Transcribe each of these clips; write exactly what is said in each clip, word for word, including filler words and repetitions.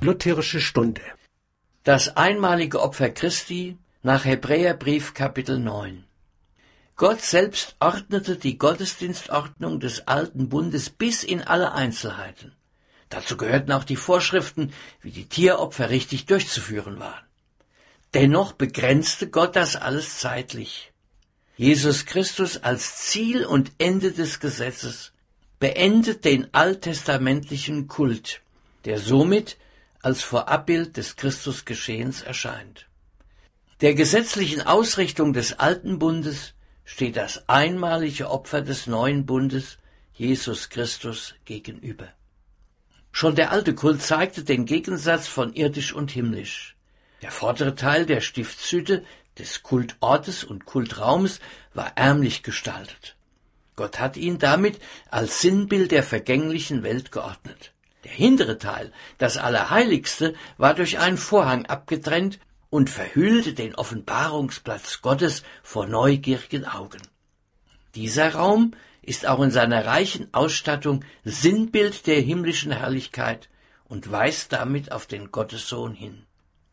Lutherische Stunde. Das einmalige Opfer Christi nach Hebräerbrief Kapitel neun. Gott selbst ordnete die Gottesdienstordnung des alten Bundes bis in alle Einzelheiten. Dazu gehörten auch die Vorschriften, wie die Tieropfer richtig durchzuführen waren. Dennoch begrenzte Gott das alles zeitlich. Jesus Christus als Ziel und Ende des Gesetzes beendet den alttestamentlichen Kult, der somit als Vorabbild des Christusgeschehens erscheint. Der gesetzlichen Ausrichtung des alten Bundes steht das einmalige Opfer des neuen Bundes, Jesus Christus, gegenüber. Schon der alte Kult zeigte den Gegensatz von irdisch und himmlisch. Der vordere Teil der Stiftshütte, des Kultortes und Kultraumes, war ärmlich gestaltet. Gott hat ihn damit als Sinnbild der vergänglichen Welt geordnet. Der hintere Teil, das Allerheiligste, war durch einen Vorhang abgetrennt und verhüllte den Offenbarungsplatz Gottes vor neugierigen Augen. Dieser Raum ist auch in seiner reichen Ausstattung Sinnbild der himmlischen Herrlichkeit und weist damit auf den Gottessohn hin.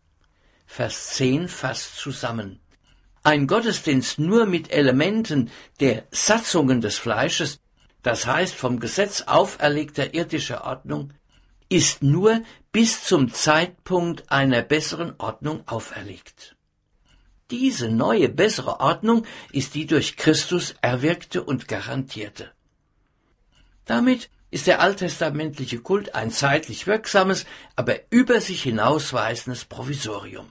Vers zehn fasst zusammen. Ein Gottesdienst nur mit Elementen der Satzungen des Fleisches, das heißt vom Gesetz auferlegter irdischer Ordnung, ist nur bis zum Zeitpunkt einer besseren Ordnung auferlegt. Diese neue, bessere Ordnung ist die durch Christus erwirkte und garantierte. Damit ist der alttestamentliche Kult ein zeitlich wirksames, aber über sich hinausweisendes Provisorium.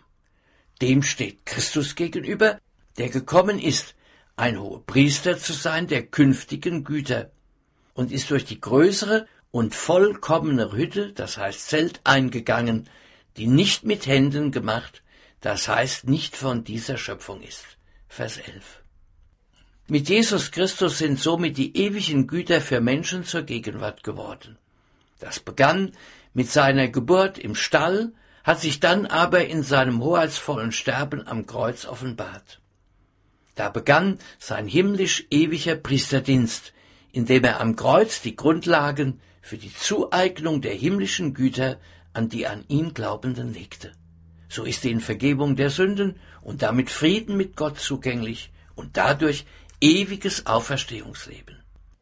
Dem steht Christus gegenüber, der gekommen ist, ein Hohepriester zu sein der künftigen Güter, und ist durch die größere und vollkommene Hütte, das heißt Zelt, eingegangen, die nicht mit Händen gemacht, das heißt nicht von dieser Schöpfung ist. Vers elf. Mit Jesus Christus sind somit die ewigen Güter für Menschen zur Gegenwart geworden. Das begann mit seiner Geburt im Stall, hat sich dann aber in seinem hoheitsvollen Sterben am Kreuz offenbart. Da begann sein himmlisch-ewiger Priesterdienst, indem er am Kreuz die Grundlagen für die Zueignung der himmlischen Güter an die an ihn Glaubenden legte. So ist ihnen Vergebung der Sünden und damit Frieden mit Gott zugänglich und dadurch ewiges Auferstehungsleben.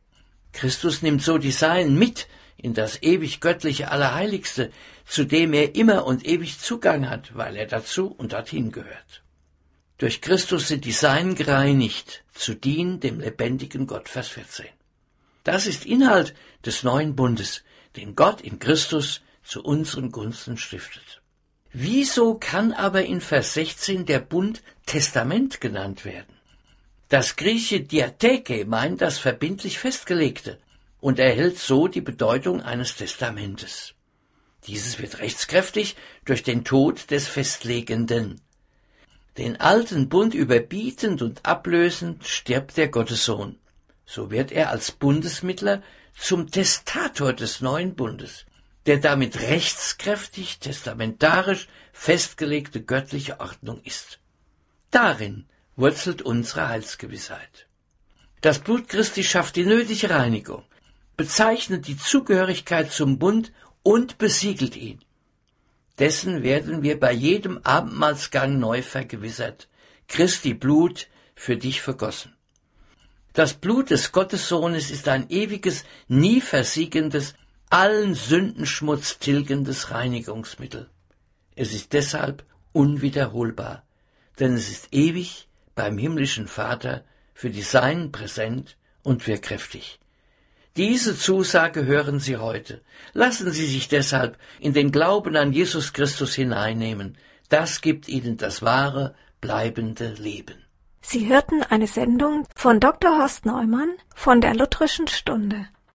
Christus nimmt so die Seinen mit in das ewig göttliche Allerheiligste, zu dem er immer und ewig Zugang hat, weil er dazu und dorthin gehört. Durch Christus sind die Seinen gereinigt, zu dienen dem lebendigen Gott, Vers vierzehn. Das ist Inhalt des neuen Bundes, den Gott in Christus zu unseren Gunsten stiftet. Wieso kann aber in Vers sechzehn der Bund Testament genannt werden? Das griechische Diatheke meint das verbindlich Festgelegte und erhält so die Bedeutung eines Testamentes. Dieses wird rechtskräftig durch den Tod des Festlegenden. Den alten Bund überbietend und ablösend stirbt der Gottessohn. So wird er als Bundesmittler zum Testator des neuen Bundes, der damit rechtskräftig, testamentarisch festgelegte göttliche Ordnung ist. Darin wurzelt unsere Heilsgewissheit. Das Blut Christi schafft die nötige Reinigung, bezeichnet die Zugehörigkeit zum Bund und besiegelt ihn. Dessen werden wir bei jedem Abendmahlsgang neu vergewissert. Christi Blut für dich vergossen. Das Blut des Gottessohnes ist ein ewiges, nie versiegendes, allen Sündenschmutz tilgendes Reinigungsmittel. Es ist deshalb unwiederholbar, denn es ist ewig beim himmlischen Vater für die Seinen präsent und wirkkräftig. Diese Zusage hören Sie heute. Lassen Sie sich deshalb in den Glauben an Jesus Christus hineinnehmen. Das gibt Ihnen das wahre, bleibende Leben. Sie hörten eine Sendung von Doktor Horst Neumann von der Lutherischen Stunde.